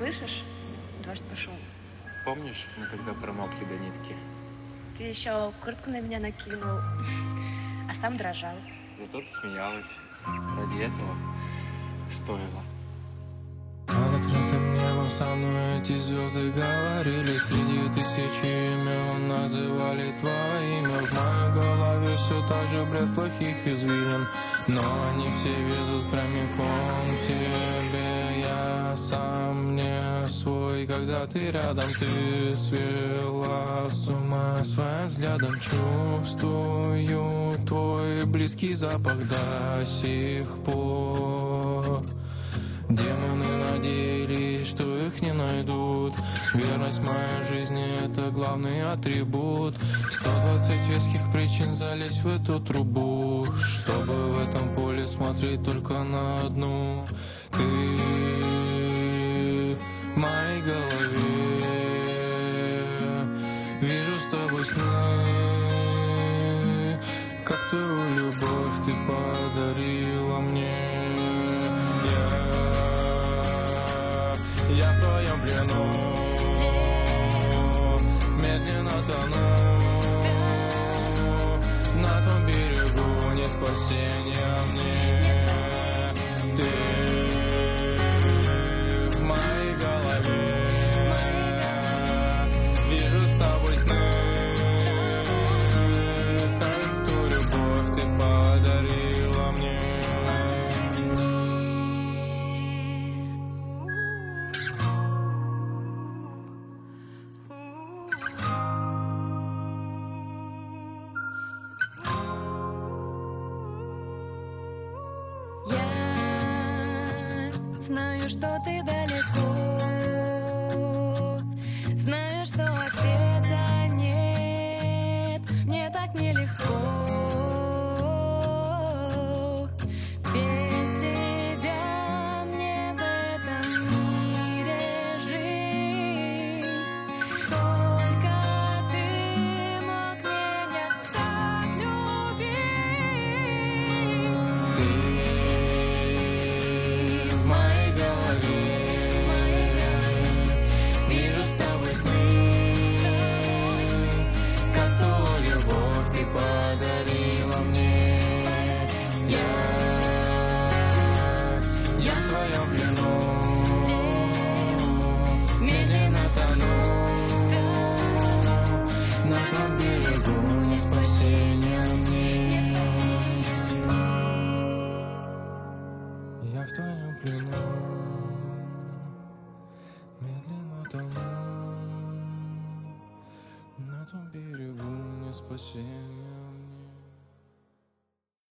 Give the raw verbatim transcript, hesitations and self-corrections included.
слышишь? Дождь пошел. Помнишь, мы тогда промокли до нитки? Ты еще куртку на меня накинул, а сам дрожал. Зато ты смеялась. Ради этого стоило. Под открытым небом со мной эти звезды говорили. Среди тысячи имен называли твое имя. В моей голове все так же бред плохих извилин, но они все ведут прямиком к тебе. Я сам не свой, когда ты рядом. Ты свела с ума своим взглядом. Чувствую твой близкий запах до сих пор. Демоны надеялись, что их не найдут. Верность моей жизни — это главный атрибут. Сто двадцать веских причин залезть в эту трубу, чтобы в этом поле смотреть только на одну. Ты в моей голове. Вижу с тобой сны, как твою любовь ты подарила мне. Я в твоем плену, медленно тону. На том берегу не спасения мне. Ты в моей голове. Вижу с тобой сны, как ту любовь ты подарила мне. Знаю, что ты далеко, знаю, что ответа нет. Мне так нелегко без тебя мне в этом мире жить. Только ты мог меня так любить. Ты в моей голове. Вижу с тобой сны, как ту любовь ты подарила мне. Я, я в твоем плену, медленно тону. На том берегу не спасения мне. Я в твоем плену, медленно тону. На том берегу не спасения.